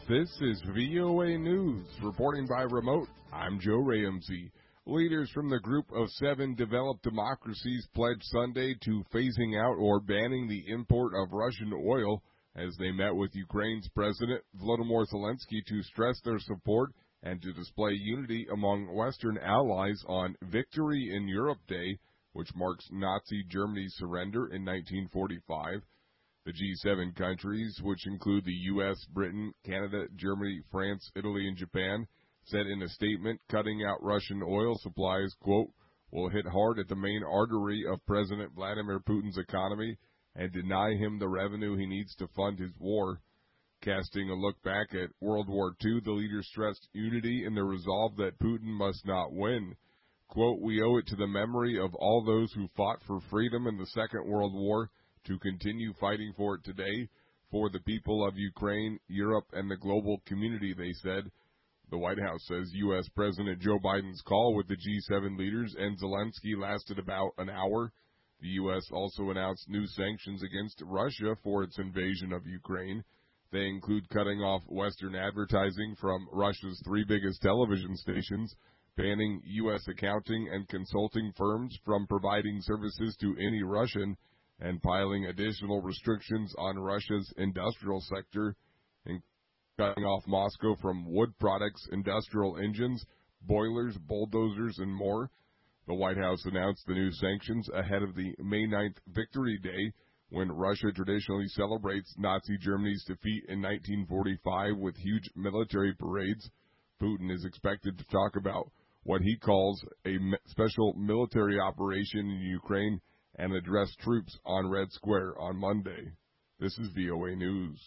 This is VOA News, reporting by remote. I'm Joe Ramsey. Leaders from the Group of 7 developed democracies pledged Sunday to phasing out or banning the import of Russian oil as they met with Ukraine's President Volodymyr Zelensky to stress their support and to display unity among Western allies on Victory in Europe Day, which marks Nazi Germany's surrender in 1945. The G7 countries, which include the U.S., Britain, Canada, Germany, France, Italy, and Japan, said in a statement cutting out Russian oil supplies, quote, will hit hard at the main artery of President Vladimir Putin's economy and deny him the revenue he needs to fund his war. Casting a look back at World War II, the leaders stressed unity in the resolve that Putin must not win. Quote, we owe it to the memory of all those who fought for freedom in the Second World War to continue fighting for it today, for the people of Ukraine, Europe, and the global community, they said. The White House says U.S. President Joe Biden's call with the G7 leaders and Zelensky lasted about an hour. The U.S. also announced new sanctions against Russia for its invasion of Ukraine. They include cutting off Western advertising from Russia's 3 biggest television stations, banning U.S. accounting and consulting firms from providing services to any Russian, and piling additional restrictions on Russia's industrial sector, and cutting off Moscow from wood products, industrial engines, boilers, bulldozers, and more. The White House announced the new sanctions ahead of the May 9th Victory Day, when Russia traditionally celebrates Nazi Germany's defeat in 1945 with huge military parades. Putin is expected to talk about what he calls a special military operation in Ukraine and address troops on Red Square on Monday. This is VOA News.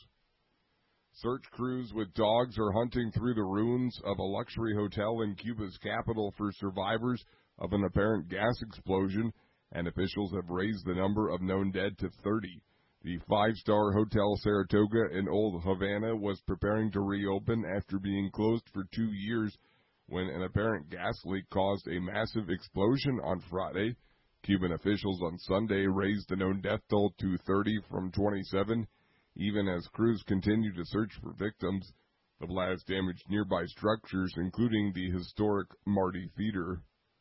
Search crews with dogs are hunting through the ruins of a luxury hotel in Cuba's capital for survivors of an apparent gas explosion, and officials have raised the number of known dead to 30. The 5-star Hotel Saratoga in Old Havana was preparing to reopen after being closed for 2 years when an apparent gas leak caused a massive explosion on Friday. Cuban officials on Sunday raised the known death toll to 30 from 27, even as crews continue to search for victims. The blast damaged nearby structures, including the historic Marty Theater.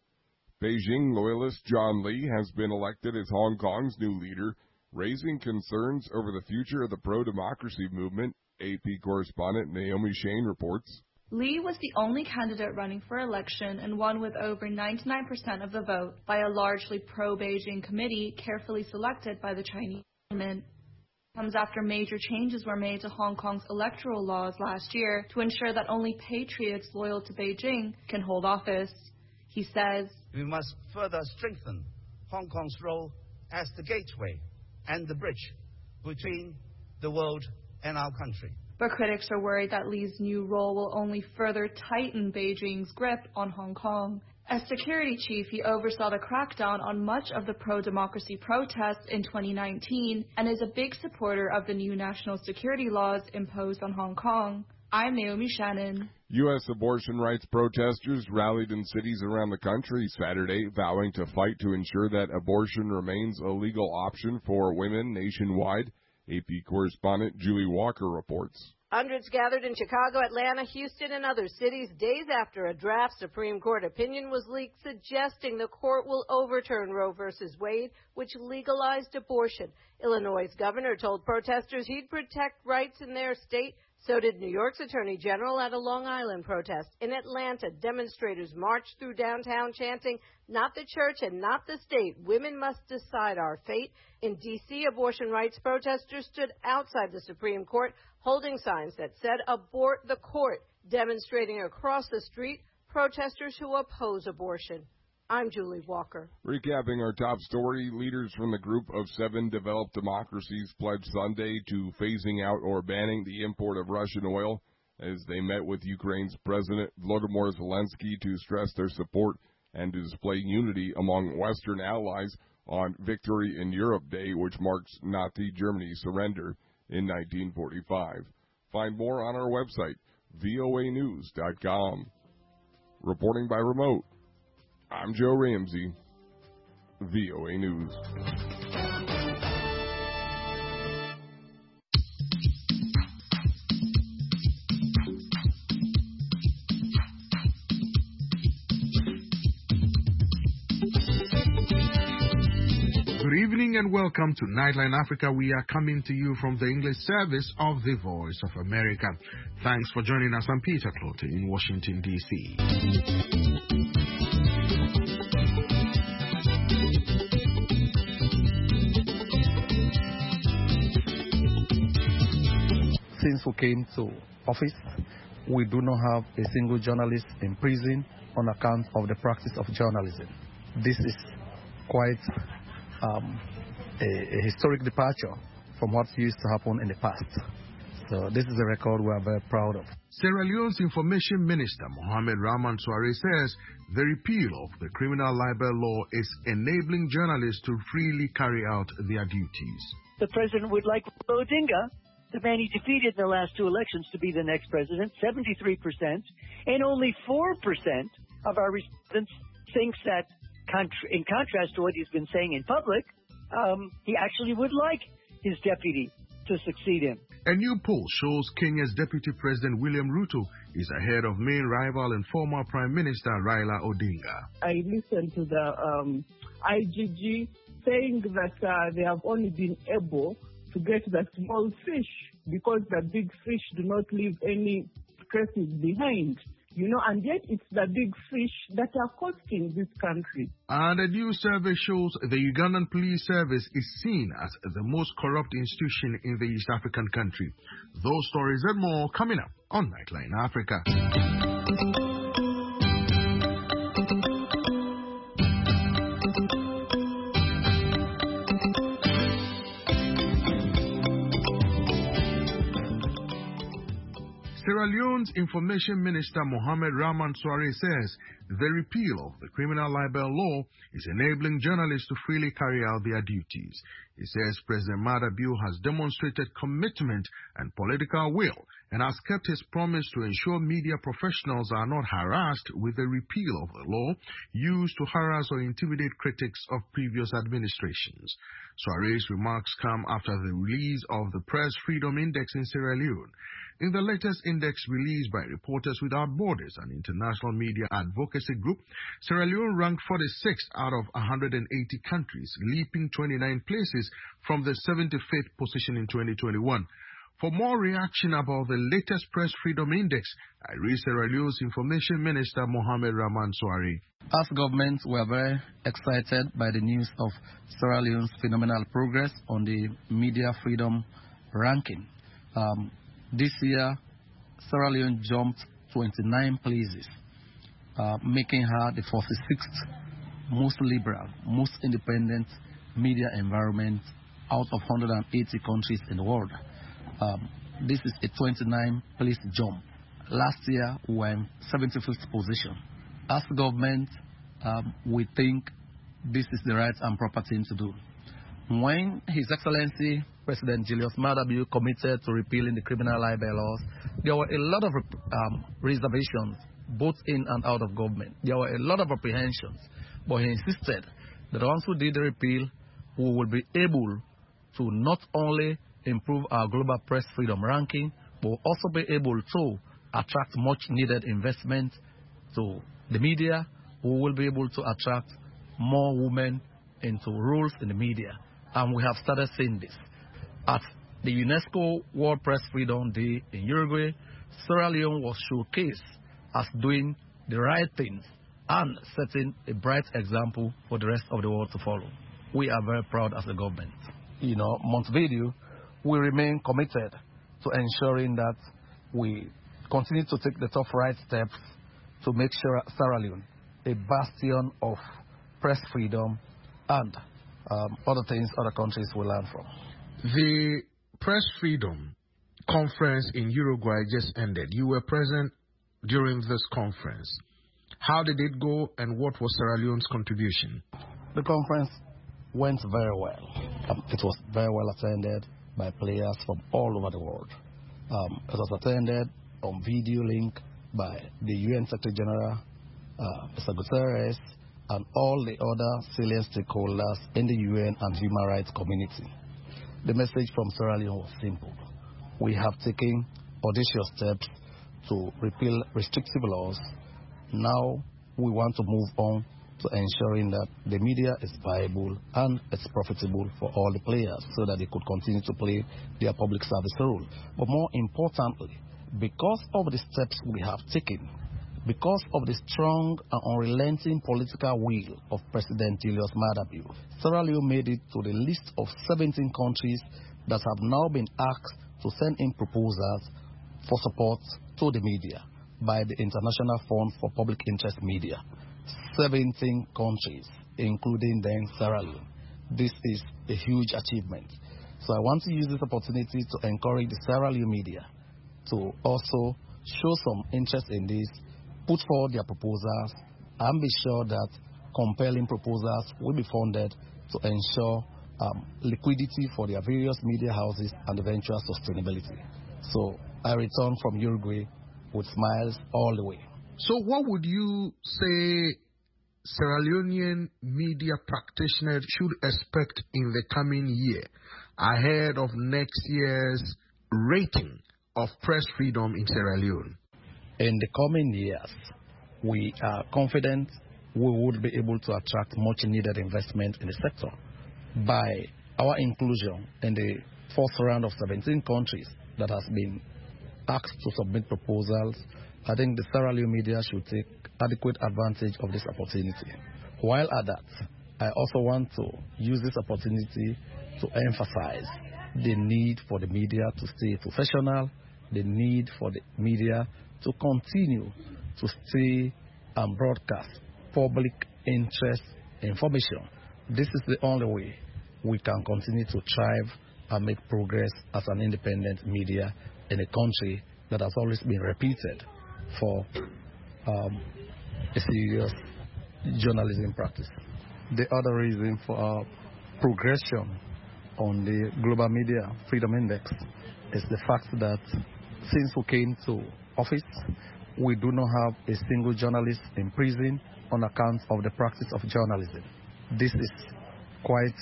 Beijing loyalist John Lee has been elected as Hong Kong's new leader, raising concerns over the future of the pro-democracy movement, AP correspondent Naomi Shane reports. Lee was the only candidate running for election and won with over 99% of the vote by a largely pro-Beijing committee carefully selected by the Chinese government. It comes after major changes were made to Hong Kong's electoral laws last year to ensure that only patriots loyal to Beijing can hold office. He says, we must further strengthen Hong Kong's role as the gateway and the bridge between the world and our country. But critics are worried that Lee's new role will only further tighten Beijing's grip on Hong Kong. As security chief, he oversaw the crackdown on much of the pro-democracy protests in 2019 and is a big supporter of the new national security laws imposed on Hong Kong. I'm Naomi Shannon. U.S. abortion rights protesters rallied in cities around the country Saturday, vowing to fight to ensure that abortion remains a legal option for women nationwide. AP correspondent Julie Walker reports. Hundreds gathered in Chicago, Atlanta, Houston, and other cities days after a draft Supreme Court opinion was leaked suggesting the court will overturn Roe v. Wade, which legalized abortion. Illinois' governor told protesters he'd protect rights in their state. So did New York's Attorney General at a Long Island protest. In Atlanta, demonstrators marched through downtown chanting, "Not the church and not the state. Women must decide our fate." In D.C., abortion rights protesters stood outside the Supreme Court holding signs that said, "Abort the court." Demonstrating across the street, protesters who oppose abortion. I'm Julie Walker. Recapping our top story, leaders from the Group of 7 developed democracies pledged Sunday to phasing out or banning the import of Russian oil as they met with Ukraine's President Volodymyr Zelensky to stress their support and to display unity among Western allies on Victory in Europe Day, which marks Nazi Germany's surrender in 1945. Find more on our website, voanews.com. Reporting by remote, I'm Joe Ramsey, VOA News. Good evening and welcome to Nightline Africa. We are coming to you from the English service of the Voice of America. Thanks for joining us. I'm Peter Clote in Washington, D.C. Since we came to office, we do not have a single journalist in prison on account of the practice of journalism. This is quite a historic departure from what used to happen in the past. So this is a record we are very proud of. Sierra Leone's Information Minister, Mohamed Rahman Soare, says the repeal of the criminal libel law is enabling journalists to freely carry out their duties. The president would like Odinga, the man he defeated in the last two elections, to be the next president, 73%, and only 4% of our respondents thinks that, in contrast to what he's been saying in public, he actually would like his deputy to succeed him. A new poll shows Kenya's Deputy President William Ruto is ahead of main rival and former Prime Minister Raila Odinga. I listened to the IGG saying that they have only been able to get the small fish because the big fish do not leave any traces behind. You know, and yet it's the big fish that are costing this country. And a new survey shows the Ugandan police service is seen as the most corrupt institution in the East African country. Those stories and more coming up on Nightline Africa. Sierra Leone's Information Minister Mohamed Rahman Soare says the repeal of the criminal libel law is enabling journalists to freely carry out their duties. He says President Maada Bio has demonstrated commitment and political will and has kept his promise to ensure media professionals are not harassed with the repeal of the law used to harass or intimidate critics of previous administrations. Soare's remarks come after the release of the Press Freedom Index in Sierra Leone. In the latest index released by Reporters Without Borders, an international media advocacy group, Sierra Leone ranked 46th out of 180 countries, leaping 29 places from the 75th position in 2021. For more reaction about the latest Press Freedom Index, I read Sierra Leone's Information Minister Mohamed Rahman Soare. As government, we are very excited by the news of Sierra Leone's phenomenal progress on the media freedom ranking. This year, Sierra Leone jumped 29 places, making her the 46th most liberal, most independent media environment out of 180 countries in the world. This is a 29-place jump. Last year, we were in 75th position. As government, we think this is the right and proper thing to do. When His Excellency President Julius Maada Bio committed to repealing the criminal libel laws, there were a lot of reservations, both in and out of government. There were a lot of apprehensions, but he insisted that once we did the repeal, we will be able to not only improve our global press freedom ranking, but also be able to attract much needed investment to the media. We will be able to attract more women into roles in the media. And we have started seeing this. At the UNESCO World Press Freedom Day in Uruguay, Sierra Leone was showcased as doing the right things and setting a bright example for the rest of the world to follow. We are very proud as a government. You know, Montevideo, we remain committed to ensuring that we continue to take the tough right steps to make sure Sierra Leone a bastion of press freedom and other things other countries will learn from. The Press Freedom Conference in Uruguay just ended. You were present during this conference. How did it go and what was Sierra Leone's contribution? The conference went very well. It was very well attended by players from all over the world. It was attended on video link by the UN Secretary General, Mr. Guterres, and all the other salient stakeholders in the UN and human rights community. The message from Sierra Leone was simple. We have taken audacious steps to repeal restrictive laws. Now we want to move on to ensuring that the media is viable and it's profitable for all the players so that they could continue to play their public service role. But more importantly, because of the steps we have taken, because of the strong and unrelenting political will of President Julius Maada Bio, Sierra Leone made it to the list of 17 countries that have now been asked to send in proposals for support to the media by the International Fund for Public Interest Media. 17 countries, including then Sierra Leone. This is a huge achievement. So I want to use this opportunity to encourage the Sierra Leone media to also show some interest in this, put forward their proposals, and be sure that compelling proposals will be funded to ensure liquidity for their various media houses and eventual sustainability. So I return from Uruguay with smiles all the way. So what would you say Sierra Leonean media practitioners should expect in the coming year ahead of next year's rating of press freedom in Sierra Leone? In the coming years, we are confident we would be able to attract much needed investment in the sector by our inclusion in the first round of 17 countries that has been asked to submit proposals. I think the Sierra Leone media should take adequate advantage of this opportunity. While at that, I also want to use this opportunity to emphasize the need for the media to stay professional, the need for the media to continue to stay and broadcast public interest information. This is the only way we can continue to thrive and make progress as an independent media in a country that has always been reputed for a serious journalism practice. The other reason for our progression on the Global Media Freedom Index is the fact that since we came to office, we do not have a single journalist in prison on account of the practice of journalism. This is quite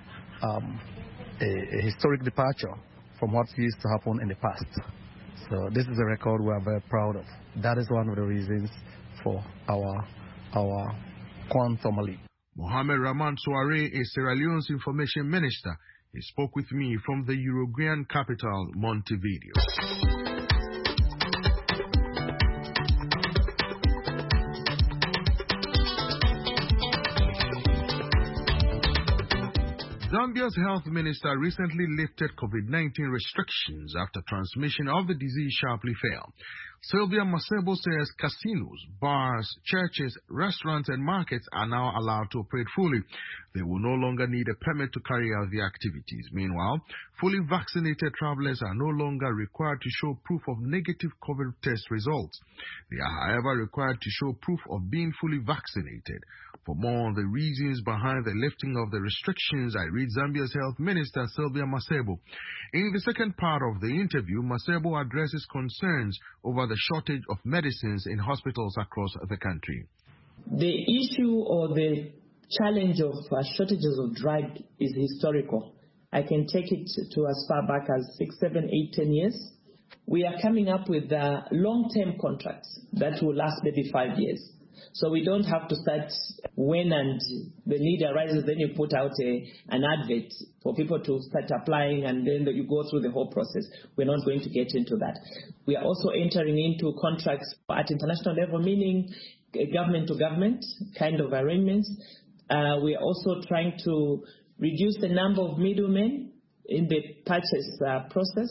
a historic departure from what used to happen in the past. So this is a record we are very proud of. That is one of the reasons for our quantum leap. Mohamed Rahman Soare is Sierra Leone's information minister. He spoke with me from the Uruguayan capital, Montevideo. Zambia's health minister recently lifted COVID-19 restrictions after transmission of the disease sharply fell. Sylvia Masebo says casinos, bars, churches, restaurants and markets are now allowed to operate fully. They will no longer need a permit to carry out the activities. Meanwhile, fully vaccinated travelers are no longer required to show proof of negative COVID test results. They are, however, required to show proof of being fully vaccinated. For more on the reasons behind the lifting of the restrictions, I read Zambia's Health Minister Sylvia Masebo. In the second part of the interview, Masebo addresses concerns over the shortage of medicines in hospitals across the country. The issue or the challenge of shortages of drug is historical. I can take it to as far back as 6, 7, 8, 10 years. We are coming up with long-term contracts that will last maybe 5 years. So we don't have to start when and the need arises, then you put out an advert for people to start applying and then you go through the whole process. We're not going to get into that. We are also entering into contracts at international level, meaning government to government kind of arrangements. We are also trying to reduce the number of middlemen in the purchase process.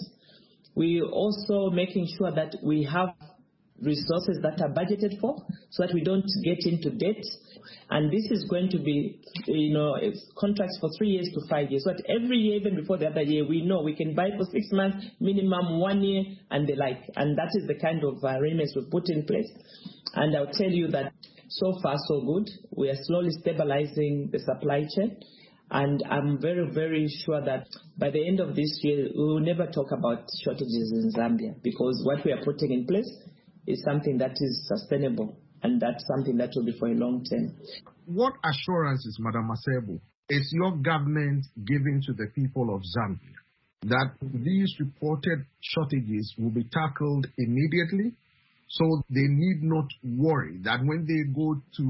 We are also making sure that we have resources that are budgeted for so that we don't get into debt. And this is going to be, contracts for 3 years to 5 years. So that every year, even before the other year, we know we can buy for 6 months, minimum 1 year, and the like. And that is the kind of arrangements we put in place. And I'll tell you that so far, so good. We are slowly stabilizing the supply chain. And I'm very, very sure that by the end of this year, we will never talk about shortages in Zambia, because what we are putting in place is something that is sustainable, and that's something that will be for a long term. What assurances, Madam Masebo, is your government giving to the people of Zambia that these reported shortages will be tackled immediately, so they need not worry that when they go to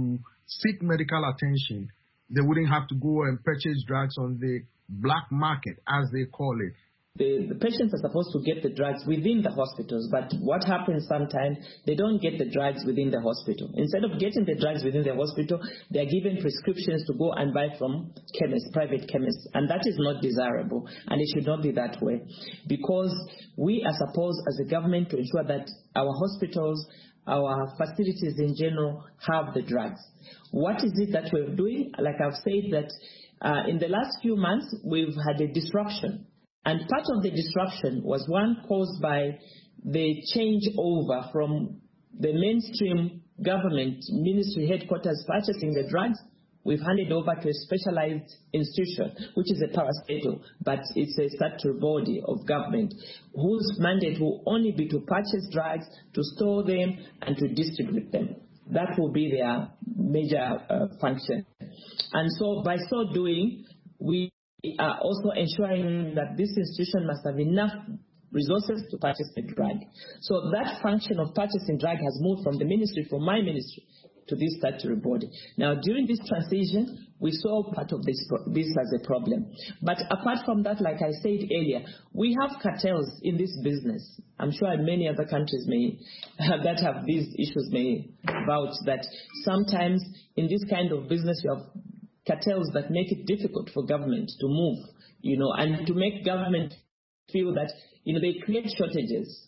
seek medical attention, they wouldn't have to go and purchase drugs on the black market, as they call it. The patients are supposed to get the drugs within the hospitals, but what happens sometimes, they don't get the drugs within the hospital. Instead of getting the drugs within the hospital, they are given prescriptions to go and buy from chemists, private chemists, and that is not desirable, and it should not be that way, because we are supposed as a government to ensure that our hospitals, our facilities in general have the drugs. What is it that we're doing? Like I've said that in the last few months, we've had a disruption. And part of the disruption was one caused by the changeover from the mainstream government ministry headquarters purchasing the drugs. We've handed over to a specialized institution, which is a parastatal, but it's a statutory body of government whose mandate will only be to purchase drugs, to store them, and to distribute them. That will be their major function. And so by so doing, we are also ensuring that this institution must have enough resources to purchase the drug. So that function of purchasing drug has moved from the ministry, from my ministry, to this statutory body. Now, during this transition, we saw part of this as a problem. But apart from that, like I said earlier, we have cartels in this business. I'm sure many other countries that have these issues may vouch that sometimes in this kind of business you have cartels that make it difficult for government to move, and to make government feel that, they create shortages,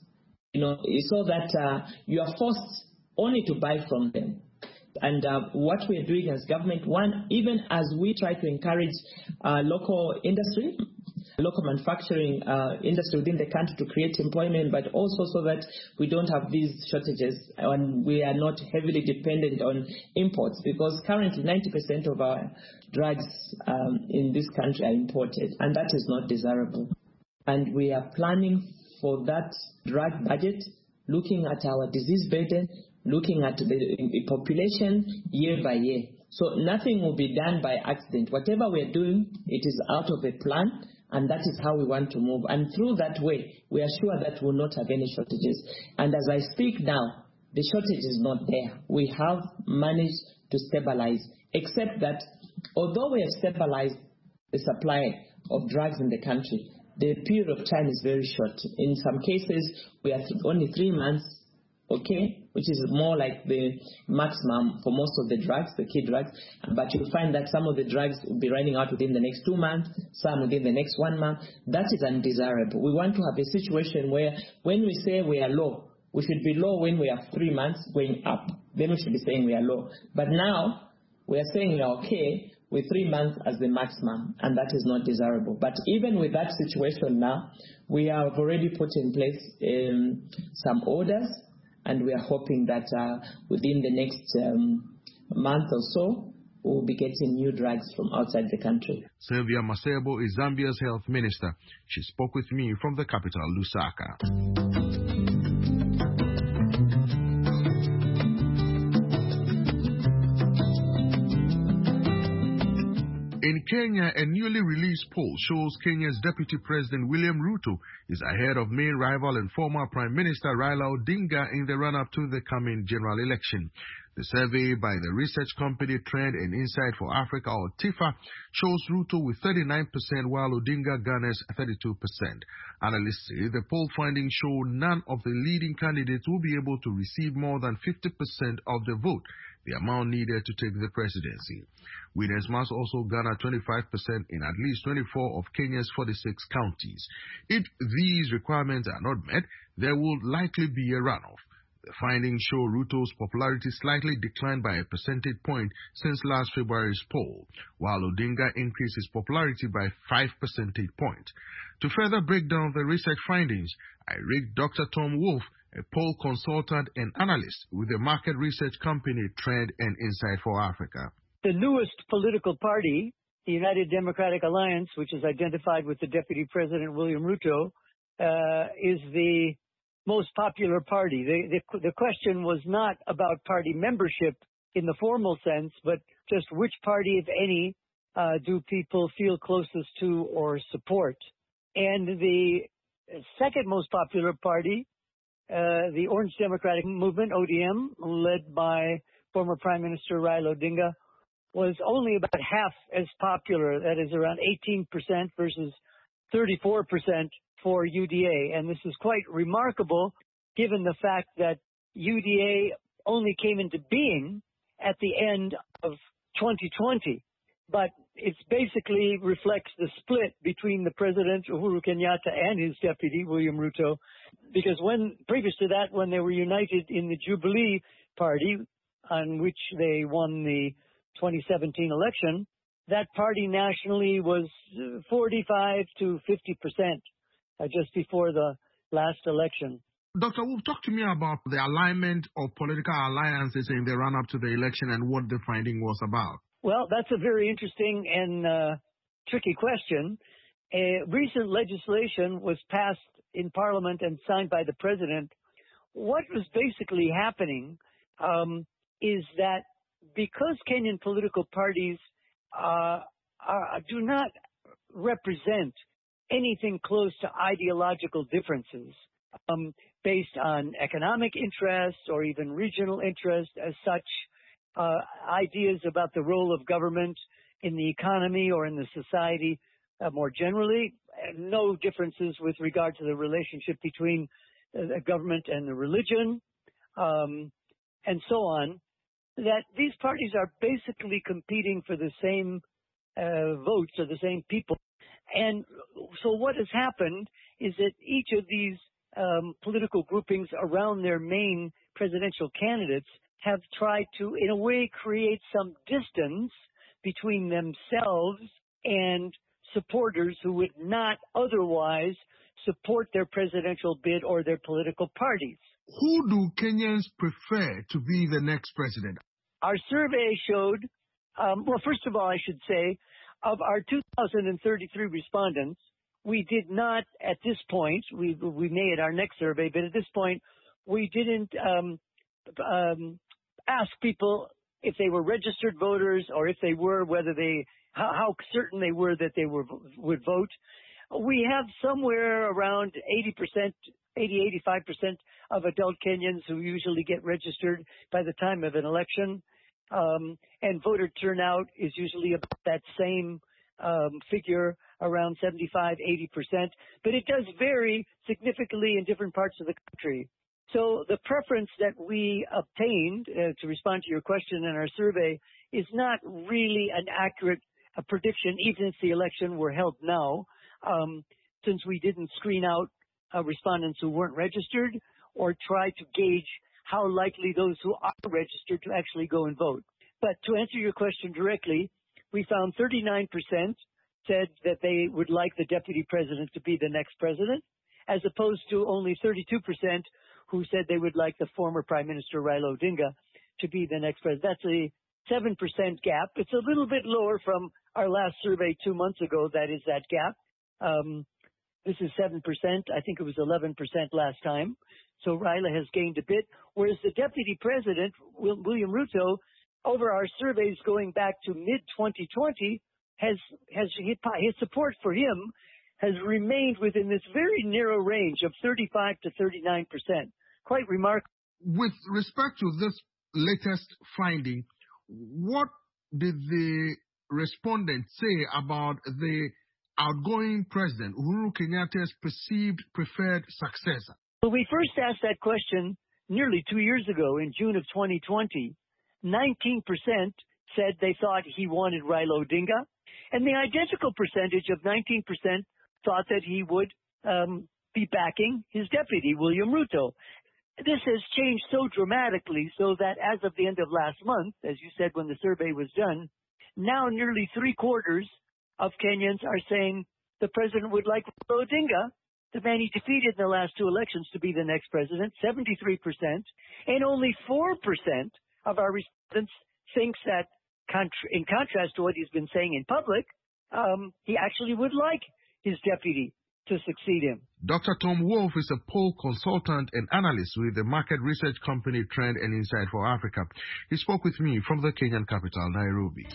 so that you are forced only to buy from them. And what we are doing as government, one, even as we try to encourage local industry, local manufacturing industry within the country to create employment, but also so that we don't have these shortages and we are not heavily dependent on imports, because currently 90% of our drugs in this country are imported, and that is not desirable. And we are planning for that drug budget, looking at our disease burden, looking at the population year by year. So nothing will be done by accident. Whatever we are doing, it is out of a plan, and that is how we want to move. And through that way, we are sure that we will not have any shortages. And as I speak now, the shortage is not there. We have managed to stabilize, except that although we have stabilized the supply of drugs in the country, the period of time is very short. In some cases, we are only 3 months, which is more like the maximum for most of the drugs, the key drugs. But you'll find that some of the drugs will be running out within the next 2 months, some within the next 1 month. That is undesirable. We want to have a situation where when we say we are low, we should be low when we are 3 months going up. Then we should be saying we are low. But now we are saying we are okay with 3 months as the maximum, and that is not desirable. But even with that situation now, we have already put in place some orders, and we are hoping that within the next month or so, we'll be getting new drugs from outside the country. Sylvia Masebo is Zambia's health minister. She spoke with me from the capital, Lusaka. In Kenya, a newly released poll shows Kenya's Deputy President William Ruto is ahead of main rival and former Prime Minister Raila Odinga in the run-up to the coming general election. The survey by the research company Trend and Insight for Africa, or TIFA, shows Ruto with 39%, while Odinga garners 32%. Analysts say the poll findings show none of the leading candidates will be able to receive more than 50% of the vote, the amount needed to take the presidency. Winners must also garner 25% in at least 24 of Kenya's 46 counties. If these requirements are not met, there will likely be a runoff. The findings show Ruto's popularity slightly declined by a percentage point since last February's poll, while Odinga increased his popularity by 5 percentage points. To further break down the research findings, I rigged Dr. Tom Wolf, a poll consultant and analyst with the market research company Trend and Insight for Africa. The newest political party, the United Democratic Alliance, which is identified with the Deputy President William Ruto, is the most popular party. The question was not about party membership in the formal sense, but just which party, if any, do people feel closest to or support. And the second most popular party, the Orange Democratic Movement, ODM, led by former Prime Minister Raila Odinga, was only about half as popular, that is around 18% versus 34% for UDA. And this is quite remarkable given the fact that UDA only came into being at the end of 2020. But it basically reflects the split between the President, Uhuru Kenyatta, and his deputy, William Ruto, because previous to that, when they were united in the Jubilee Party, on which they won the 2017 election, that party nationally was 45 to 50% just before the last election. Dr. Wolf, talk to me about the alignment of political alliances in the run-up to the election and what the finding was about. Well, that's a very interesting and tricky question. Recent legislation was passed in Parliament and signed by the President. What was basically happening is that because Kenyan political parties do not represent anything close to ideological differences based on economic interests or even regional interests as such, ideas about the role of government in the economy or in the society more generally, no differences with regard to the relationship between the government and the religion, and so on, that these parties are basically competing for the same votes or the same people. And so what has happened is that each of these political groupings around their main presidential candidates have tried to, in a way, create some distance between themselves and supporters who would not otherwise support their presidential bid or their political parties. Who do Kenyans prefer to be the next president? Our survey showed, well, first of all, I should say, of our 2,033 respondents, we did not, at this point, we may at our next survey, but at this point, we didn't ask people if they were registered voters or if they were, how certain they were that they would vote. We have somewhere around 85% of adult Kenyans who usually get registered by the time of an election. And voter turnout is usually about that same figure, around 75, 80%. But it does vary significantly in different parts of the country. So the preference that we obtained, to respond to your question in our survey, is not really an accurate prediction, even if the election were held now, since we didn't screen out respondents who weren't registered or try to gauge how likely those who are registered to actually go and vote. But to answer your question directly, we found 39% said that they would like the deputy president to be the next president, as opposed to only 32% who said they would like the former Prime Minister Raila Odinga to be the next president. That's a 7% gap. It's a little bit lower from our last survey 2 months ago. That is that gap. This is 7%. I think it was 11% last time. So Raila has gained a bit, whereas the deputy president, William Ruto, over our surveys going back to mid-2020, his support for him has remained within this very narrow range of 35 to 39%. Quite remarkable. With respect to this latest finding, what did the respondents say about the outgoing president, Uhuru Kenyatta's perceived preferred successor? Well, we first asked that question nearly 2 years ago in June of 2020. 19% said they thought he wanted Raila Odinga, and the identical percentage of 19% thought that he would be backing his deputy, William Ruto. This has changed so dramatically so that as of the end of last month, as you said when the survey was done, now nearly 3/4 of Kenyans are saying the president would like Raila Odinga, the man he defeated in the last 2 elections, to be the next president, 73%, and only 4% of our respondents thinks that, in contrast to what he's been saying in public, he actually would like his deputy to succeed him. Dr. Tom Wolf is a poll consultant and analyst with the market research company Trend and Insight for Africa. He spoke with me from the Kenyan capital, Nairobi.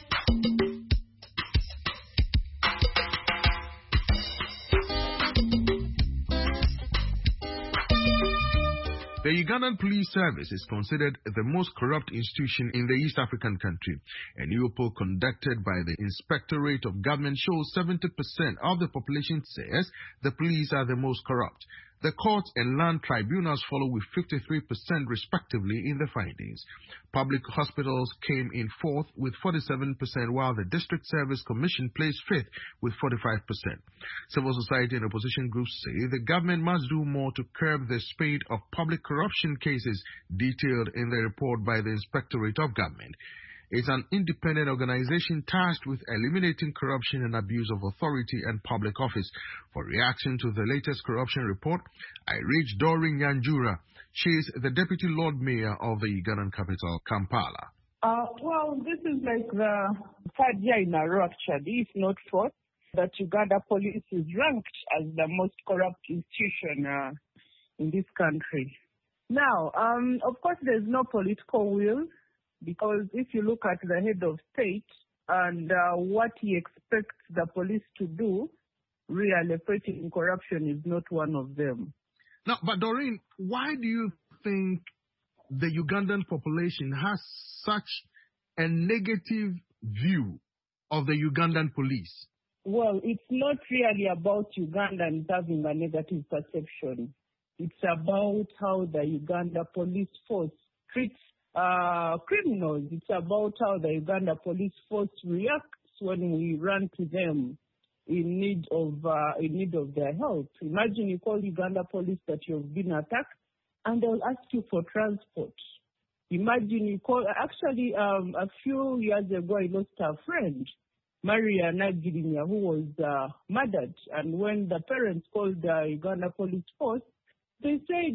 The Ugandan Police Service is considered the most corrupt institution in the East African country. A new poll conducted by the Inspectorate of Government shows 70% of the population says the police are the most corrupt. The courts and land tribunals follow with 53% respectively in the findings. Public hospitals came in fourth with 47%, while the District Service Commission placed fifth with 45%. Civil society and opposition groups say the government must do more to curb the spate of public corruption cases detailed in the report by the Inspectorate of Government. It's an independent organization tasked with eliminating corruption and abuse of authority and public office. For reaction to the latest corruption report, I reached Doreen Nyanjura. She is the Deputy Lord Mayor of the Ugandan capital, Kampala. Well, this is like the third year in a row, actually, if not fourth, that Uganda police is ranked as the most corrupt institution in this country. Now, of course, there's no political will, because if you look at the head of state and what he expects the police to do, really fighting corruption is not one of them. Now, but Doreen, why do you think the Ugandan population has such a negative view of the Ugandan police? Well, it's not really about Ugandans having a negative perception. It's about how the Uganda police force treats criminals. It's about how the Uganda police force reacts when we run to them in need of their help. Imagine you call Uganda police that you've been attacked, and they'll ask you for transport. Imagine you call. Actually, a few years ago, I lost a friend, Maria Nagirinya, who was murdered. And when the parents called the Uganda police force, they said,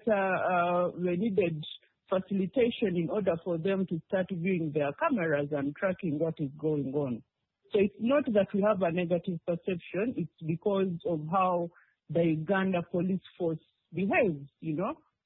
that they needed facilitation in order for them to start viewing their cameras and tracking what is going on. So it's not that we have a negative perception, it's because of how the Uganda police force behaves, You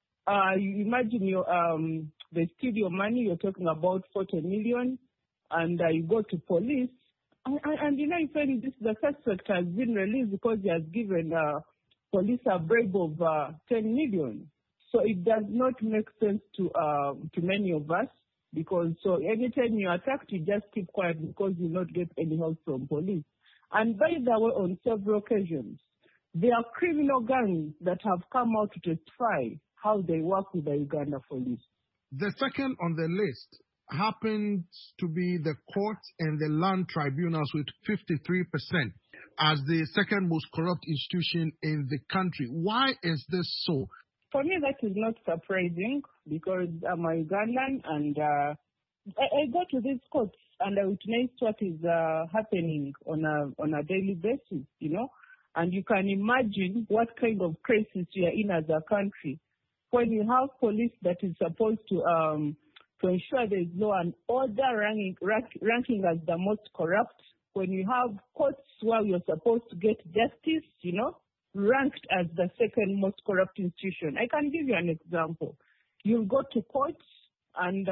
imagine they steal your money, you're talking about 40 million, and you go to police, and if the suspect has been released because he has given police a bribe of 10 million. So it does not make sense to many of us, because so anytime you're attacked, you just keep quiet because you not get any help from police. And by the way, on several occasions, there are criminal gangs that have come out to testify how they work with the Uganda police. The second on the list happens to be the courts and the land tribunals with 53% as the second most corrupt institution in the country. Why is this so? For me, that is not surprising, because I'm a Ugandan and I go to these courts and I witness what is happening on a daily basis, and you can imagine what kind of crisis we are in as a country. When you have police that is supposed to ensure there is law and order ranking as the most corrupt, when you have courts where you're supposed to get justice, ranked as the second most corrupt institution. I can give you an example. You'll go to court and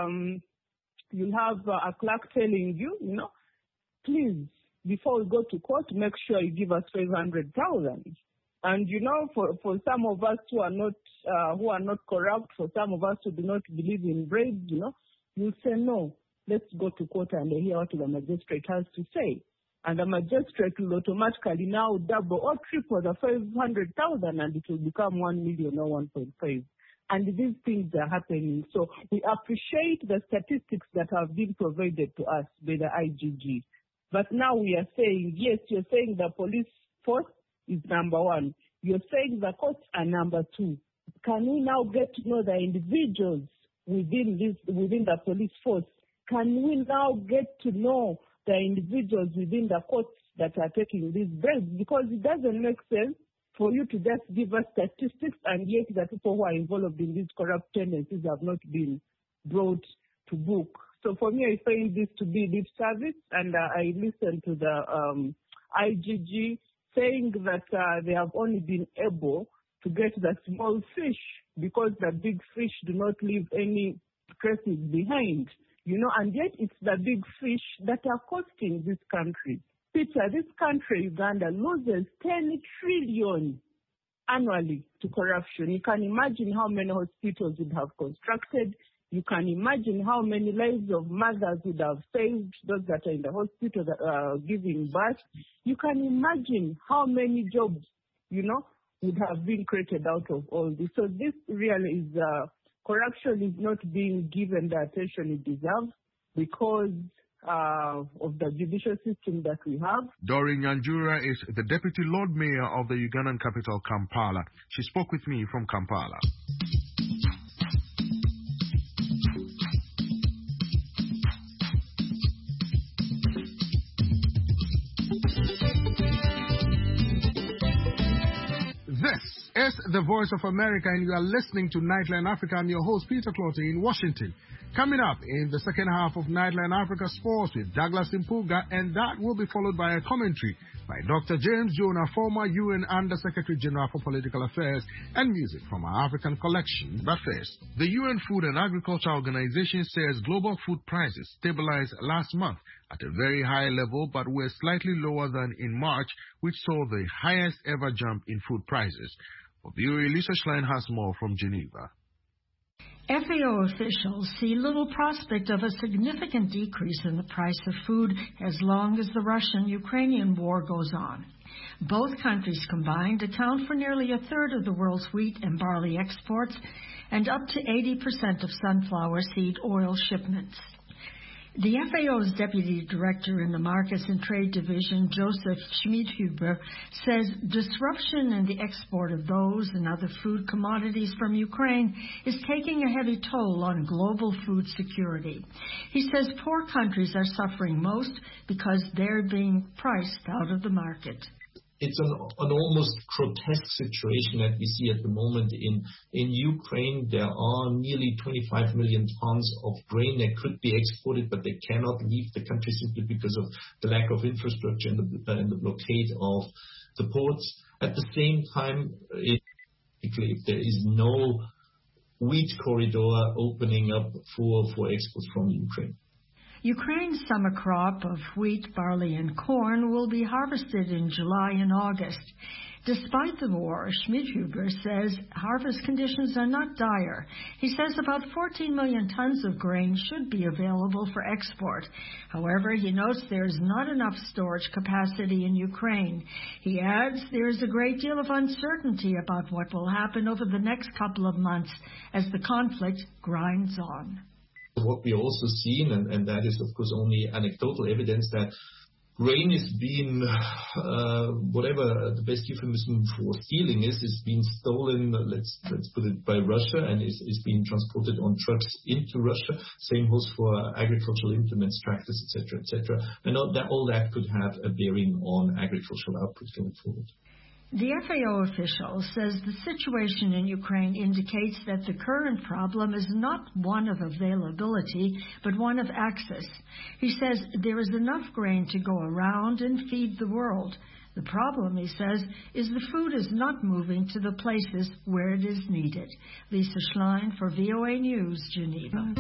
you'll have a clerk telling you, please, before we go to court, make sure you give us 500,000. And for some of us who are not corrupt, for some of us who do not believe in bribes, you'll say no. Let's go to court and hear what the magistrate has to say. And the magistrate will automatically now double or triple the 500,000, and it will become 1 million or 1.5. And these things are happening. So we appreciate the statistics that have been provided to us by the IGG. But now we are saying, yes, you're saying the police force is number one. You're saying the courts are number two. Can we now get to know the individuals within the police force? Can we now get to know the individuals within the courts that are taking these bribes? Because it doesn't make sense for you to just give us statistics and yet the people who are involved in these corrupt tendencies have not been brought to book. So for me, I find this to be lip service, and I listen to the IGG saying that they have only been able to get the small fish because the big fish do not leave any traces behind. And yet it's the big fish that are costing this country. Peter, this country, Uganda, loses 10 trillion annually to corruption. You can imagine how many hospitals would have constructed. You can imagine how many lives of mothers would have saved, those that are in the hospital that are giving birth. You can imagine how many jobs, would have been created out of all this. So this really is, corruption is not being given the attention it deserves because of the judicial system that we have. Doreen Nyanjura is the Deputy Lord Mayor of the Ugandan capital, Kampala. She spoke with me from Kampala. This is the Voice of America, and you are listening to Nightline Africa. I'm your host, Peter Clottey, in Washington. Coming up in the second half of Nightline Africa Sports with Douglas Impuga, and that will be followed by a commentary by Dr. James Jonah, former UN Under-Secretary General for Political Affairs, and music from our African collection. But first, the UN Food and Agriculture Organization says global food prices stabilized last month at a very high level, but were slightly lower than in March, which saw the highest ever jump in food prices. For VOA, Lisa Schlein has more from Geneva. FAO officials see little prospect of a significant decrease in the price of food as long as the Russian-Ukrainian war goes on. Both countries combined account for nearly a third of the world's wheat and barley exports and up to 80% of sunflower seed oil shipments. The FAO's Deputy Director in the Markets and Trade Division, Joseph Schmidhuber, says disruption in the export of those and other food commodities from Ukraine is taking a heavy toll on global food security. He says poor countries are suffering most because they're being priced out of the market. It's an almost grotesque situation that we see at the moment in Ukraine. There are nearly 25 million tons of grain that could be exported, but they cannot leave the country simply because of the lack of infrastructure and the blockade of the ports. At the same time, if there is no wheat corridor opening up for exports from Ukraine. Ukraine's summer crop of wheat, barley, and corn will be harvested in July and August. Despite the war, Schmidhuber says harvest conditions are not dire. He says about 14 million tons of grain should be available for export. However, he notes there is not enough storage capacity in Ukraine. He adds there is a great deal of uncertainty about what will happen over the next couple of months as the conflict grinds on. What we also seen, and that is of course only anecdotal evidence, that grain is being, whatever the best euphemism for stealing is being stolen, let's put it, by Russia, and is being transported on trucks into Russia. Same goes for agricultural implements, tractors, etc., etc. And all that could have a bearing on agricultural output going forward. The FAO official says the situation in Ukraine indicates that the current problem is not one of availability, but one of access. He says there is enough grain to go around and feed the world. The problem, he says, is the food is not moving to the places where it is needed. Lisa Schlein for VOA News, Geneva.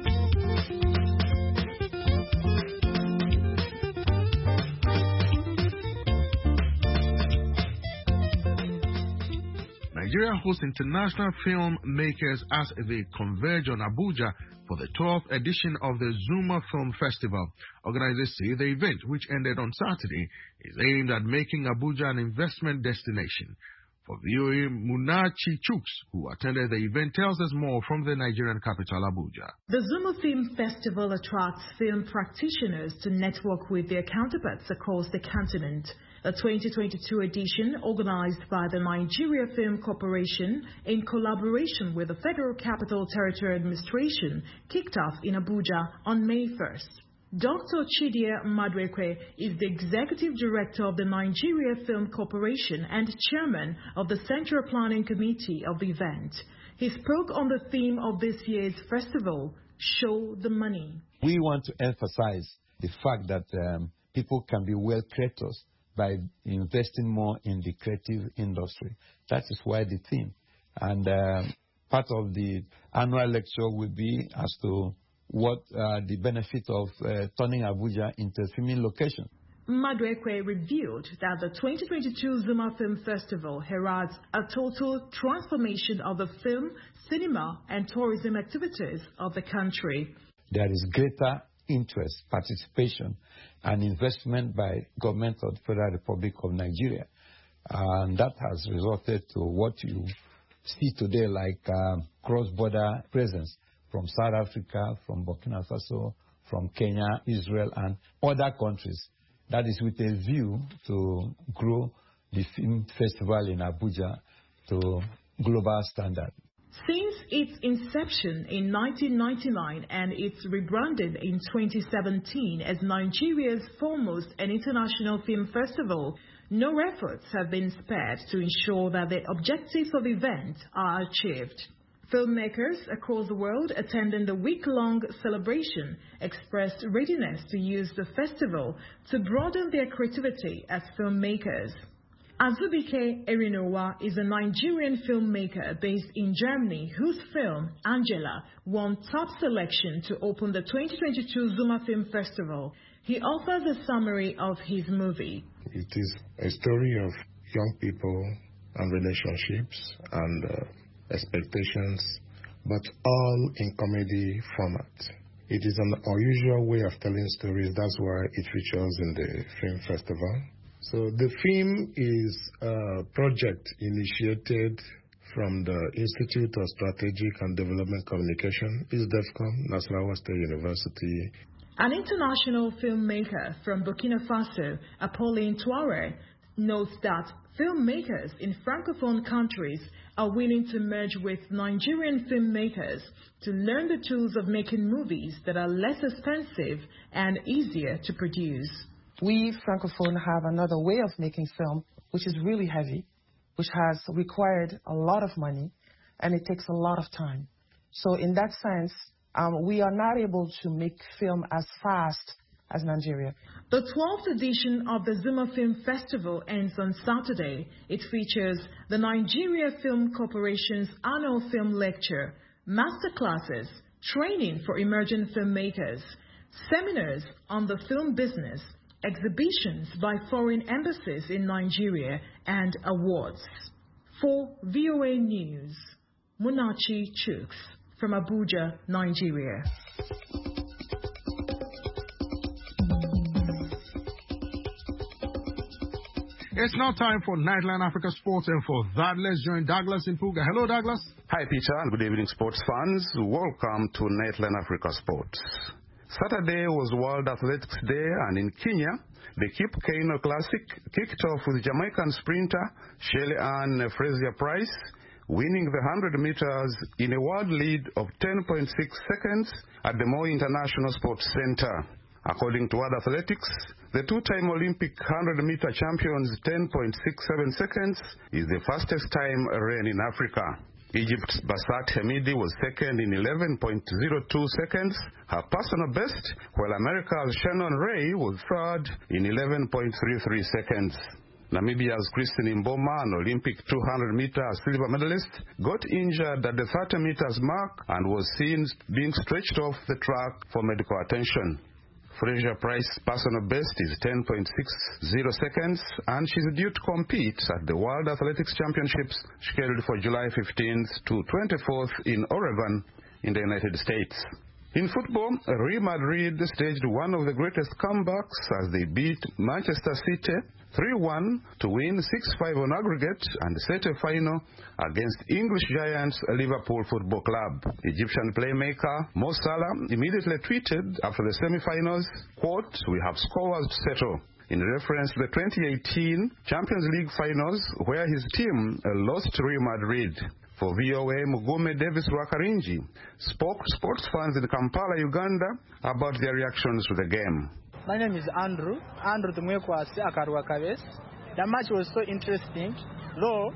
Nigeria hosts international filmmakers as they converge on Abuja for the 12th edition of the Zuma Film Festival. Organizers say the event, which ended on Saturday, is aimed at making Abuja an investment destination. For VOA, Munachi Chuks, who attended the event, tells us more from the Nigerian capital, Abuja. The Zuma Film Festival attracts film practitioners to network with their counterparts across the continent. The 2022 edition, organized by the Nigeria Film Corporation in collaboration with the Federal Capital Territory Administration, kicked off in Abuja on May 1st. Dr. Chidie Madwekwe is the Executive Director of the Nigeria Film Corporation and Chairman of the Central Planning Committee of the event. He spoke on the theme of this year's festival, Show the Money. We want to emphasize the fact that people can be wealth creators by investing more in the creative industry. That is why the theme. And part of the annual lecture will be as to what the benefit of turning Abuja into a filming location. Madwekwe revealed that the 2022 Zuma Film Festival heralds a total transformation of the film, cinema, and tourism activities of the country. There is greater interest, participation, and investment by government of the Federal Republic of Nigeria. And that has resulted to what you see today, like cross-border presence from South Africa, from Burkina Faso, from Kenya, Israel, and other countries. That is with a view to grow the film festival in Abuja to global standard. Since its inception in 1999 and its rebranding in 2017 as Nigeria's foremost and international film festival, no efforts have been spared to ensure that the objectives of the event are achieved. Filmmakers across the world attending the week-long celebration expressed readiness to use the festival to broaden their creativity as filmmakers. Azubike Erinowa is a Nigerian filmmaker based in Germany whose film, Angela, won top selection to open the 2022 Zuma Film Festival. He offers a summary of his movie. It is a story of young people and relationships and expectations, but all in comedy format. It is an unusual way of telling stories. That's why it features in the film festival. So the film is a project initiated from the Institute of Strategic and Development Communication, ISDEFCOM, Nasarawa State University. An international filmmaker from Burkina Faso, Apolline Touare, notes that filmmakers in Francophone countries are willing to merge with Nigerian filmmakers to learn the tools of making movies that are less expensive and easier to produce. We Francophone have another way of making film, which is really heavy, which has required a lot of money, and it takes a lot of time. So in that sense, we are not able to make film as fast as Nigeria. The 12th edition of the Zuma Film Festival ends on Saturday. It features the Nigeria Film Corporation's annual film lecture, masterclasses, training for emerging filmmakers, seminars on the film business, exhibitions by foreign embassies in Nigeria, and awards. For VOA News, Munachi Chuks from Abuja, Nigeria. It's now time for Nightline Africa Sports, and for that, let's join Douglas in Puga. Hello, Douglas. Hi, Peter, and good evening, sports fans. Welcome to Nightline Africa Sports. Saturday was World Athletics Day, and in Kenya, the Kip Keino Classic kicked off with Jamaican sprinter Shelly Ann Fraser-Price winning the 100 meters in a world lead of 10.6 seconds at the Moi International Sports Center. According to World Athletics, the two-time Olympic 100-meter champion's 10.67 seconds is the fastest time ran in Africa. Egypt's Basat Hamidi was second in 11.02 seconds, her personal best, while America's Shannon Ray was third in 11.33 seconds. Namibia's Christine Mboma, an Olympic 200-meter silver medalist, got injured at the 30 meters mark and was seen being stretched off the track for medical attention. Fraser-Price's personal best is 10.60 seconds, and she's due to compete at the World Athletics Championships scheduled for July 15th to 24th in Oregon in the United States. In football, Real Madrid staged one of the greatest comebacks as they beat Manchester City 3-1 to win 6-5 on aggregate and set a final against English giants Liverpool Football Club. Egyptian playmaker Mo Salah immediately tweeted after the semi-finals, quote, "We have scores to settle," in reference to the 2018 Champions League finals where his team lost to Real Madrid. For VOA, Mugume Davis Wakarinji spoke to sports fans in Kampala, Uganda about their reactions to the game. My name is Andrew Tumwekwasi Akarwakabes. The match was so interesting, though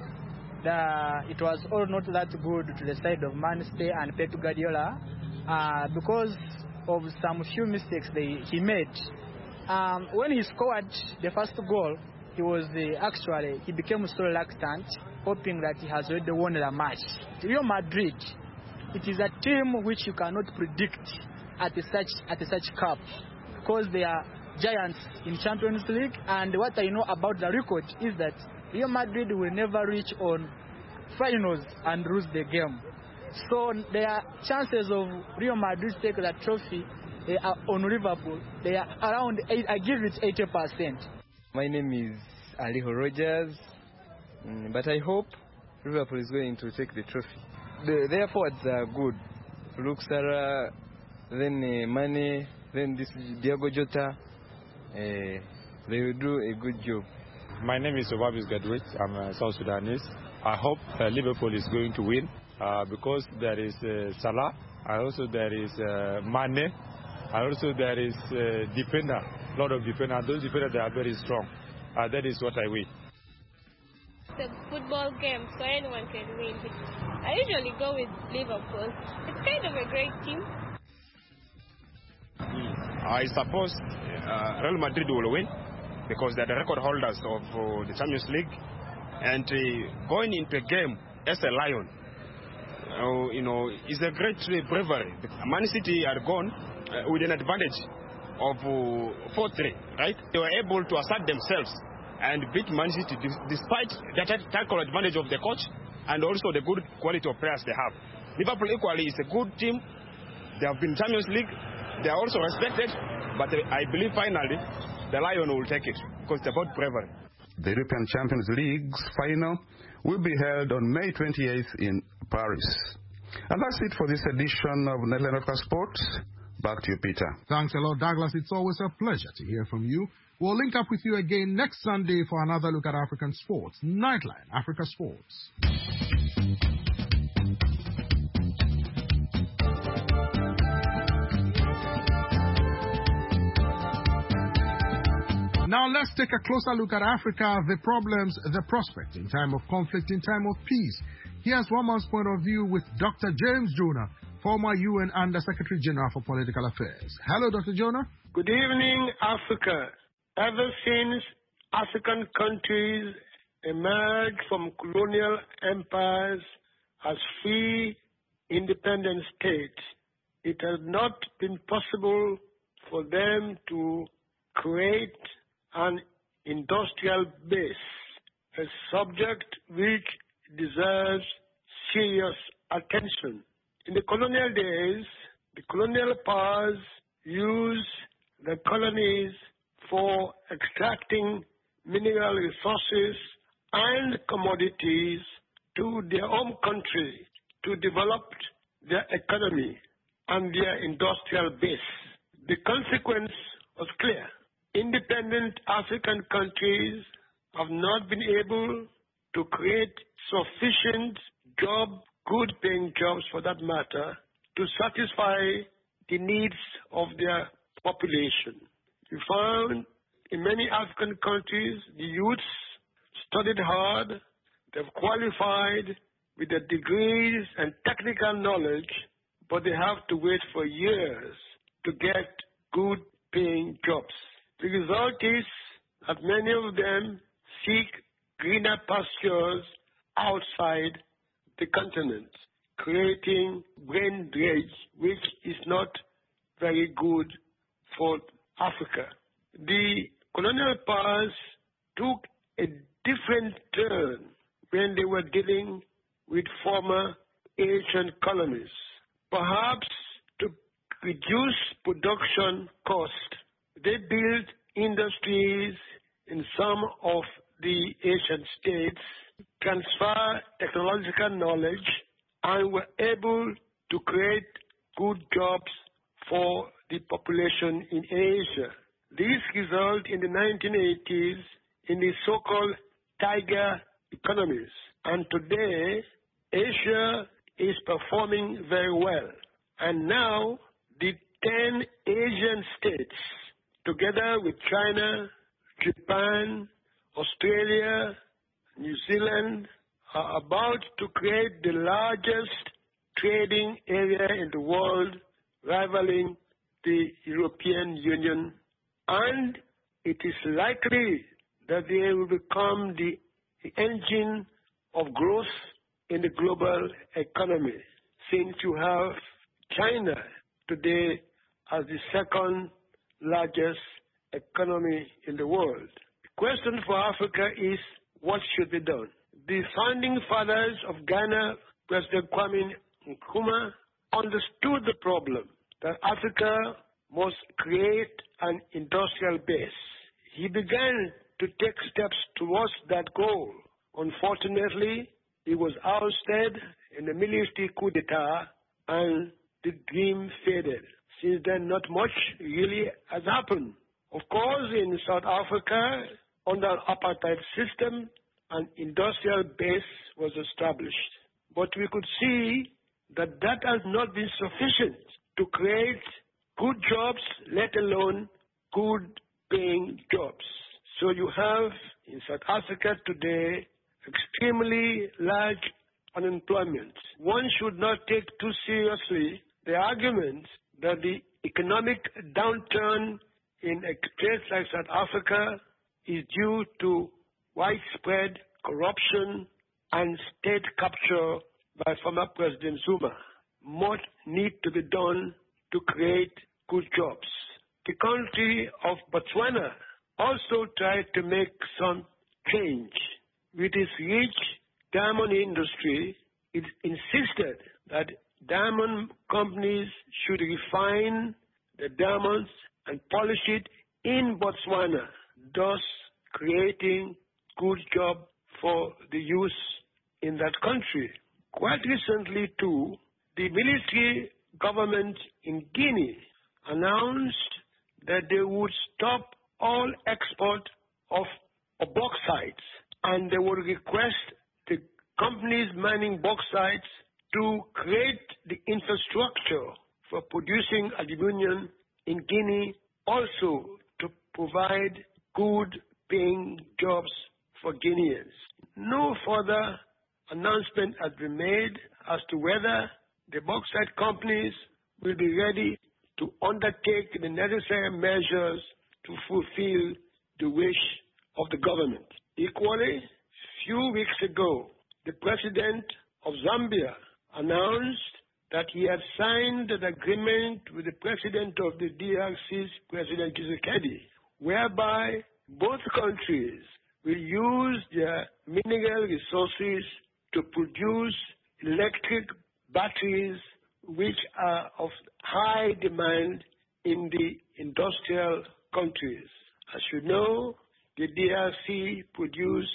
it was all not that good to the side of Man City and Pep Guardiola because of some few mistakes he made. When he scored the first goal, he became so reluctant, hoping that he has already won the match. Real Madrid, it is a team which you cannot predict at such cup, because they are giants in Champions League, and what I know about the record is that Real Madrid will never reach on finals and lose the game. So their chances of Real Madrid take the trophy on Liverpool, they are around, I give it 80%. My name is Aliho Rogers, but I hope Liverpool is going to take the trophy. Their forwards are good. Luke Sarah, then Mane, then this Diego Jota. They will do a good job. My name is Obabis Gadwit. I'm a South Sudanese. I hope Liverpool is going to win because there is Salah, and also there is Mane, and also there is defender, a lot of defenders. Those defenders, they are very strong. That is what I wish. It's a football game, so anyone can win. I usually go with Liverpool. It's kind of a great team. I suppose Real Madrid will win because they're the record holders of the Champions League, and going into a game as a lion, is a great bravery. Man City are gone with an advantage of 4-3, right? They were able to assert themselves and beat Man City despite the tactical advantage of the coach and also the good quality of players they have. Liverpool equally is a good team. They have been Champions League. They are also respected, but I believe finally the Lion will take it because it's about bravery. The European Champions League's final will be held on May 28th in Paris. And that's it for this edition of Netherlands Africa Sports. Back to you, Peter. Thanks a lot, Douglas. It's always a pleasure to hear from you. We'll link up with you again next Sunday for another look at African sports. Nightline, Africa Sports. Now let's take a closer look at Africa, the problems, the prospect in time of conflict, in time of peace. Here's one man's point of view with Dr. James Jonah, former UN Under-Secretary General for Political Affairs. Hello, Dr. Jonah. Good evening, Africa. Ever since African countries emerged from colonial empires as free, independent states, it has not been possible for them to create an industrial base, a subject which deserves serious attention. In the colonial days, the colonial powers used the colonies for extracting mineral resources and commodities to their home country to develop their economy and their industrial base. The consequence was clear. Independent African countries have not been able to create sufficient good-paying jobs for that matter, to satisfy the needs of their population. We found in many African countries, the youths studied hard, they've qualified with their degrees and technical knowledge, but they have to wait for years to get good-paying jobs. The result is that many of them seek greener pastures outside the continent, creating brain drain, which is not very good for Africa. The colonial powers took a different turn when they were dealing with former Asian colonies. Perhaps to reduce production cost, they built industries in some of the Asian states, transfer technological knowledge, and were able to create good jobs for the population in Asia. This resulted in the 1980s in the so-called tiger economies. And today, Asia is performing very well. And now, the 10 Asian states, together with China, Japan, Australia, New Zealand, are about to create the largest trading area in the world, rivaling the European Union. And it is likely that they will become the engine of growth in the global economy, since you have China today as the second largest economy in the world. The question for Africa is, what should be done? The founding fathers of Ghana, President Kwame Nkrumah, understood the problem that Africa must create an industrial base. He began to take steps towards that goal. Unfortunately, he was ousted in a military coup d'etat and the dream faded. Since then, not much really has happened. Of course, in South Africa, under an apartheid system, an industrial base was established. But we could see that that has not been sufficient to create good jobs, let alone good paying jobs. So you have in South Africa today extremely large unemployment. One should not take too seriously the argument that the economic downturn in a place like South Africa is due to widespread corruption and state capture by former President Zuma. Much needs to be done to create good jobs. The country of Botswana also tried to make some change. With its rich diamond industry, it insisted that diamond companies should refine the diamonds and polish it in Botswana, thus creating good job for the youth in that country. Quite recently, too, the military government in Guinea announced that they would stop all export of bauxite, and they would request the companies mining bauxite to create the infrastructure for producing aluminum in Guinea, also to provide good paying jobs for Guineans. No further announcement has been made as to whether the bauxite companies will be ready to undertake the necessary measures to fulfill the wish of the government. Equally, few weeks ago, the president of Zambia announced that he had signed an agreement with the president of the DRC's President Tshisekedi, whereby both countries will use their mineral resources to produce electric batteries which are of high demand in the industrial countries. As you know, the DRC produce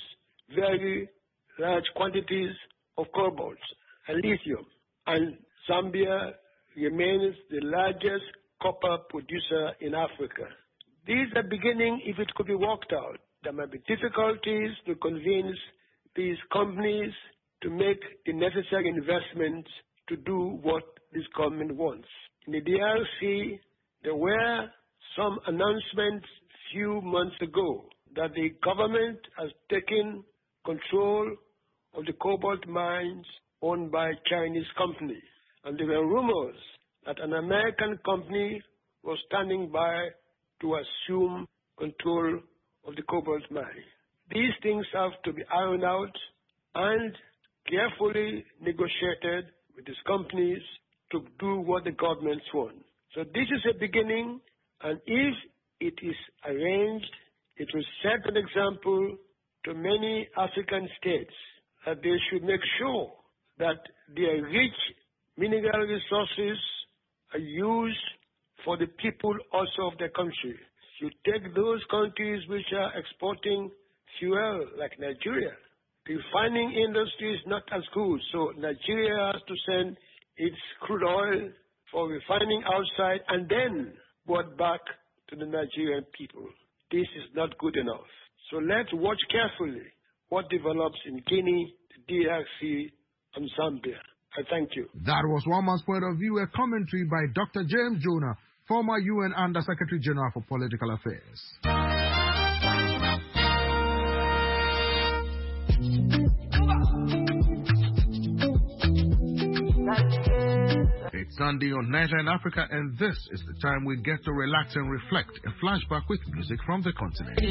very large quantities of cobalt and lithium, and Zambia remains the largest copper producer in Africa. These are beginning if it could be worked out. There might be difficulties to convince these companies to make the necessary investments to do what this government wants. In the DRC, there were some announcements few months ago that the government has taken control of the cobalt mines owned by Chinese companies. And there were rumors that an American company was standing by to assume control of the cobalt mine. These things have to be ironed out and carefully negotiated with these companies to do what the governments want. So this is a beginning, and if it is arranged, it will set an example to many African states that they should make sure that their rich mineral resources are used for the people also of their country. You take those countries which are exporting fuel, like Nigeria. The refining industry is not as good, so Nigeria has to send its crude oil for refining outside and then brought back to the Nigerian people. This is not good enough. So let's watch carefully what develops in Guinea, the DRC, and Zambia. I thank you. That was one man's point of view, a commentary by Dr. James Jonah, former UN Under Secretary General for Political Affairs. It's Sunday on Niger in Africa, and this is the time we get to relax and reflect. A flashback with music from the continent.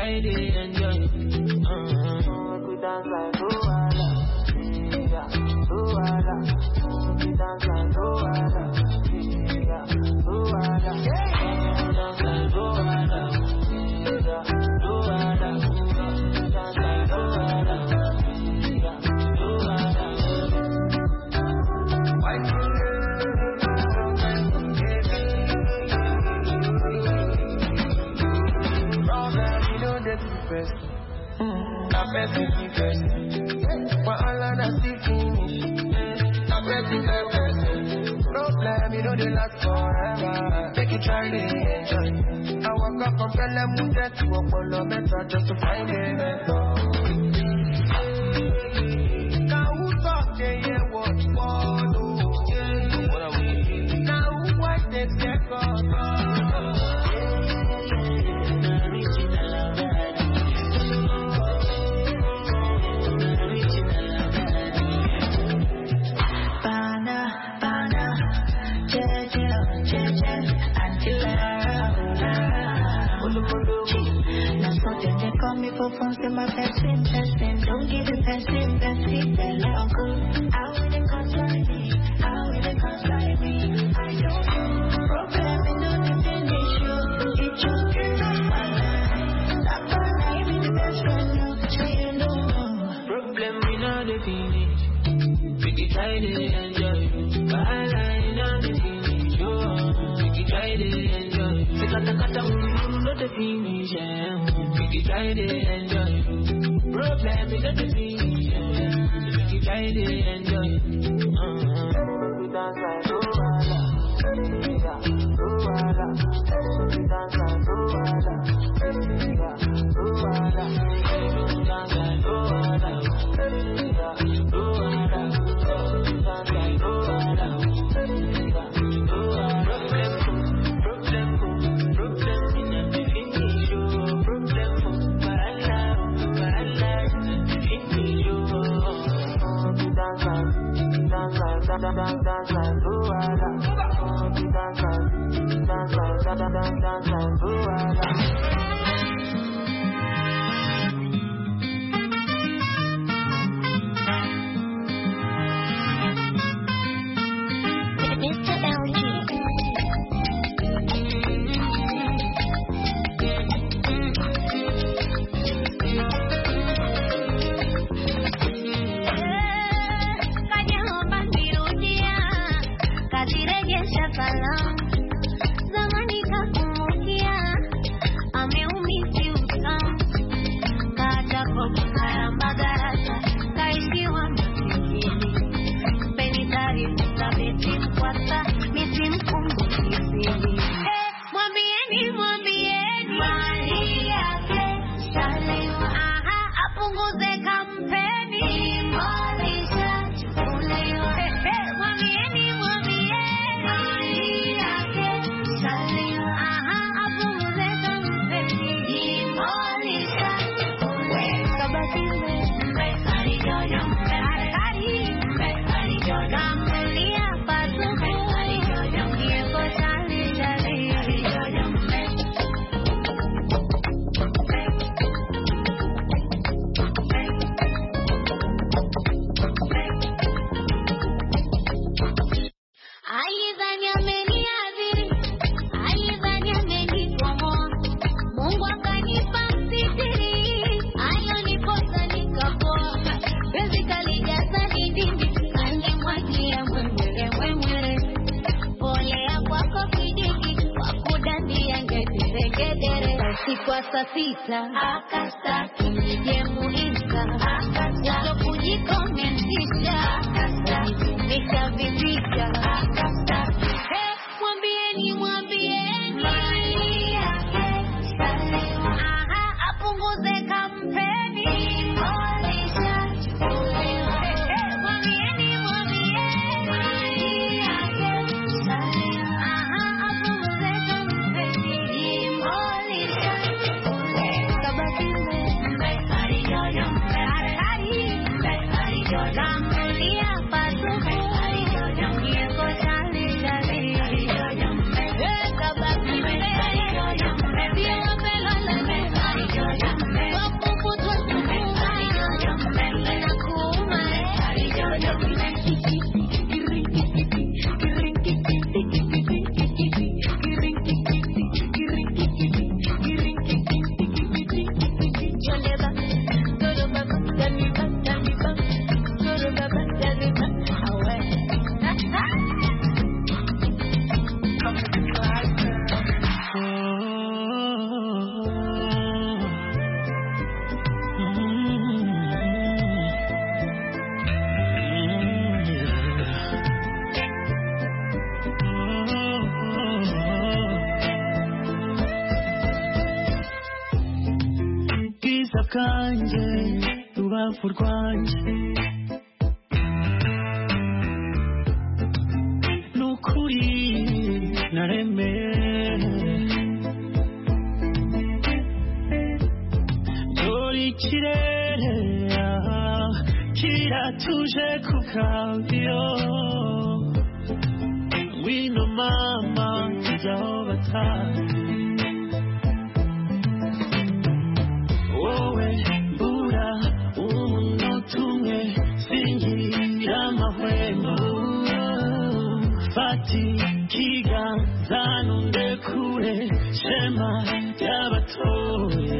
try to enjoy. We dance like Luala, yeah, Luala. We dance like Luala, yeah, Luala. We dance like Luala, yeah, Luala. We dance like Luala, yeah, Luala. Problem, you know they last forever. Make you try to enjoy. I walk up from Pelemude to Apollo Metro just to find it. Now who talk they hear what you want? Now who watch they get caught? For phones in my person, don't give it person, best keep that local. How will it cost like me? How will it cost like me? I don't know. Problem is not the issue. It's just my life. Stop my life in the best friend, no, so you know. Problem is not the finish. We can try to enjoy. My life not the finish. We can try to enjoy. Kata-kata not the finish. We try to enjoy. Problem is not the thing. We try to enjoy. We dance like Luala, yeah, Luala. We dance like Luala, yeah, Luala. We dance like Luala, yeah, Luala. We dance like Luala, yeah, Luala. Problem in the finish. Problem. Dance like Luala. Dance like Luala. Zamani kakumukia ameumisi utamu kaja kwa madarasa kaishiwa masikini penitari kutabeti mkwasa misi mkungu kisini mwambieni mali yake shalewa apunguze kampeni molisha chukulewa mwambieni kwa saa sita akastaki yemuinka akastaki kujikomentisha akastaki nikavivika akastaki mwambieni mali yake shalewa apunguze kampeni molisha chukulewa mwambieni mali yake shalewa apunguze kampeni molisha kabaki mbe ari yo mbe ari yo kanjye rubavu rwanjye nukuri naremeye dore ikirere kiratuje ku kaviyo ngwino mama tujya aho batari wowe mbura umunota umwe singira amahwemo fati ikiganza nundekure shema ry'abatoye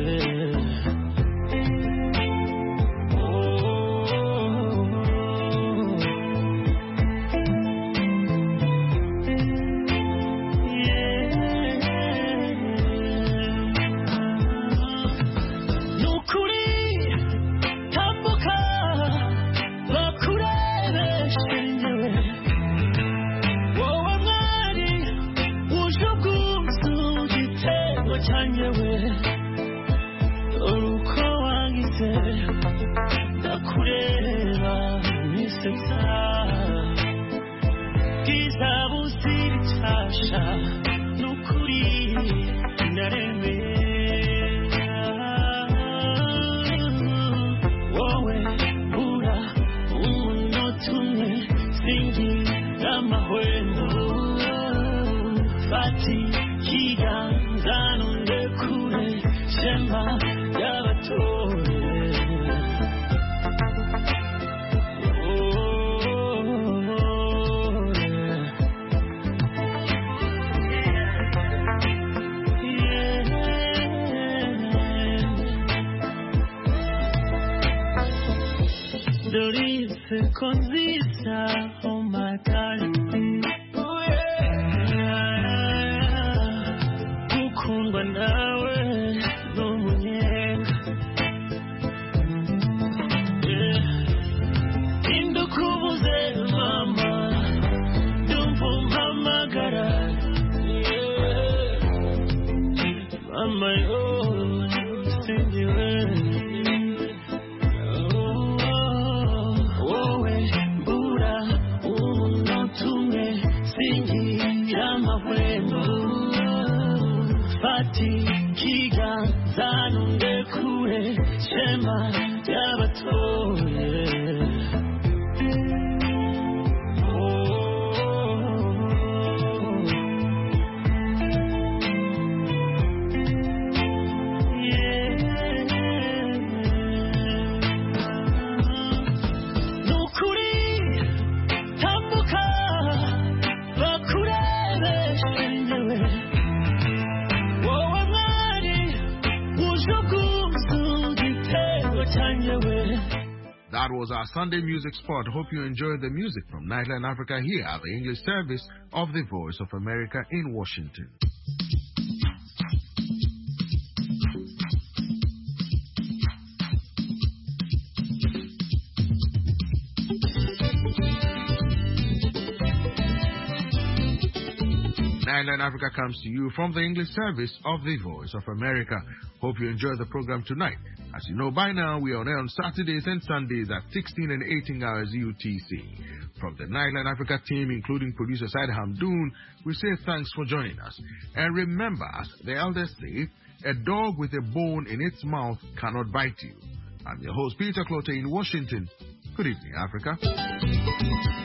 oh my darling, oh yeah, gukundwa nawe n'umunyenga, indukubuze mama, ndumva umpamagara, mama yo singiwe. Fati kiganza nundekure shema ry'abatoye That was our Sunday music spot. Hope you enjoyed the music from Nightline Africa here at the English service of the Voice of America in Washington. Nightline Africa comes to you from the English service of the Voice of America. Hope you enjoyed the program tonight. As you know by now, we are on air on Saturdays and Sundays at 16 and 18 hours UTC. From the Nightline Africa team, including producer Said Hamdoon, we say thanks for joining us. And remember, as the elders say, a dog with a bone in its mouth cannot bite you. I'm your host, Peter Clote in Washington. Good evening, Africa.